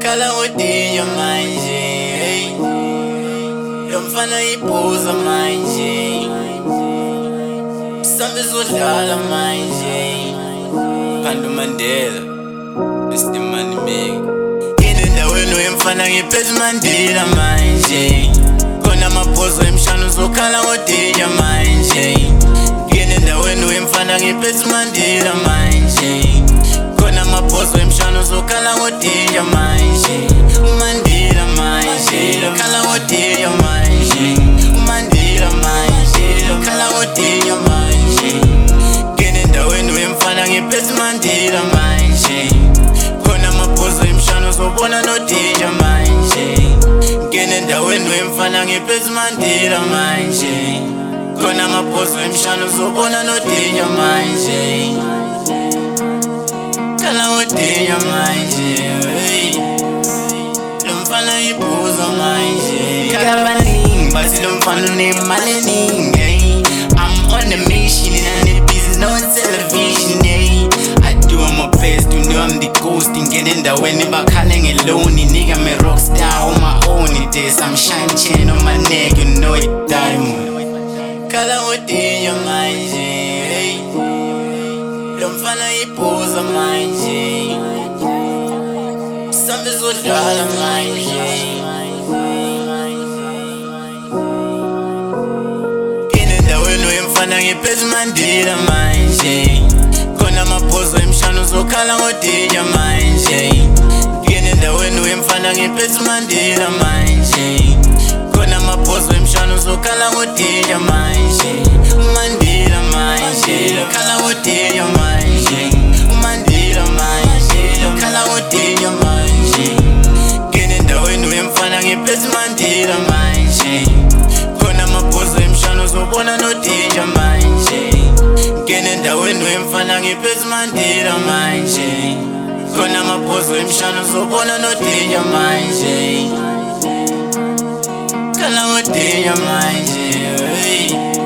Kala udinyo manje, hey. Lo mfana iphuza manje, sambe zodlala manje. Phandu Mandela, Mr. Money Maker. Endaweni uyemfana ngiphethe Mandela manje. Khona amaphozo emshana uzokhala ngodinya manje. Endaweni uyemfana ngiphethe Mandela manje. Khona amaphozo emshana uzokhala ngodinya manje. Mandela manje, khala ngodinya manje. Mandela manje, khala ngodinya manje. Endaweni uyemfana ngiphethe Mandela manje. Khona amaphozo emshana uzobona nodinya manje. Endaweni uyemfana ngiphethe Mandela manje. Khona amaphozo emshana uzobona nodinya manje. Khala ngodinya manje, hey. Lo mfana iphuza manje. Kabaningi bathi lo mfana unemali eningi, hey. I'm on a mission and the business no television, hey. I do my best, you know I'm the ghost. Ngene endaweni bakhale ngeloni, nigga me rockstar on my own. It is some shine chain on my neck, you know it diamond. Khala ngodinya manje, hey. Lo mfana iphuza manje, sambe zodlala manje. Endaweni uyemfana ngiphethe Mandela manje. Khona amaphozo emshana uzokhala ngodinya manje. Endaweni uyemfana ngiphethe Mandela manje. Khona amaphozo emshana uzokhala ngodinya manje. Mandela manje, khala ngodinya manje. Mandela manje, khala ngodinya manje. Endaweni uyemfana ngiphethe Mandela manje. Khona amaphozo emshana uzobona nodinya manje. Endaweni uyemfana ngiphethe Mandela manje. Khona amaphozo emshana uzobona nodinya manje. Khala ngodinya manje, hey.